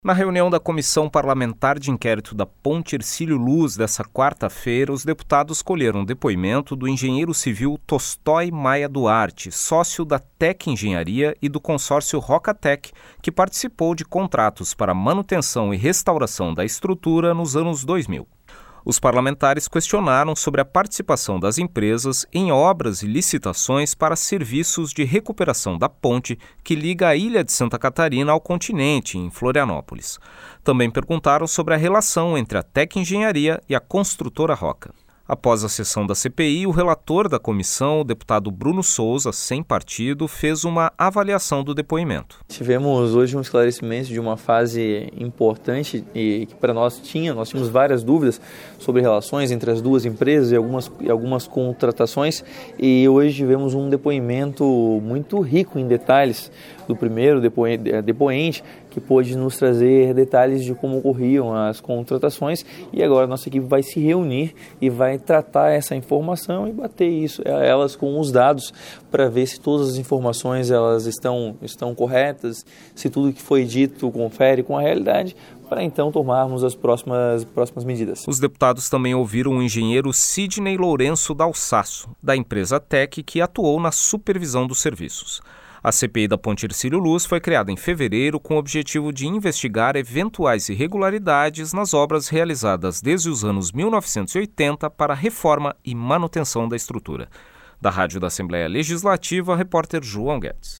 Na reunião da Comissão Parlamentar de Inquérito da Ponte Hercílio Luz desta quarta-feira, os deputados colheram depoimento do engenheiro civil Tostói Maia Duarte, sócio da Tec Engenharia e do consórcio Rocatec, que participou de contratos para manutenção e restauração da estrutura nos anos 2000. Os parlamentares questionaram sobre a participação das empresas em obras e licitações para serviços de recuperação da ponte que liga a ilha de Santa Catarina ao continente, em Florianópolis. Também perguntaram sobre a relação entre a Tec Engenharia e a construtora Roca. Após a sessão da CPI, o relator da comissão, o deputado Bruno Souza, sem partido, fez uma avaliação do depoimento. Tivemos hoje um esclarecimento de uma fase importante e que para nós tínhamos várias dúvidas sobre relações entre as duas empresas e algumas contratações, e hoje tivemos um depoimento muito rico em detalhes do primeiro depoente, que pôde nos trazer detalhes de como ocorriam as contratações, e agora nossa equipe vai se reunir e vai tratar essa informação e bater elas com os dados para ver se todas as informações elas estão corretas, se tudo que foi dito confere com a realidade, para então tomarmos as próximas medidas. Os deputados também ouviram o engenheiro Sidney Lourenço Dalsasso, da empresa Tec, que atuou na supervisão dos serviços. A CPI da Ponte Hercílio Luz foi criada em fevereiro com o objetivo de investigar eventuais irregularidades nas obras realizadas desde os anos 1980 para a reforma e manutenção da estrutura. Da Rádio da Assembleia Legislativa, repórter João Guedes.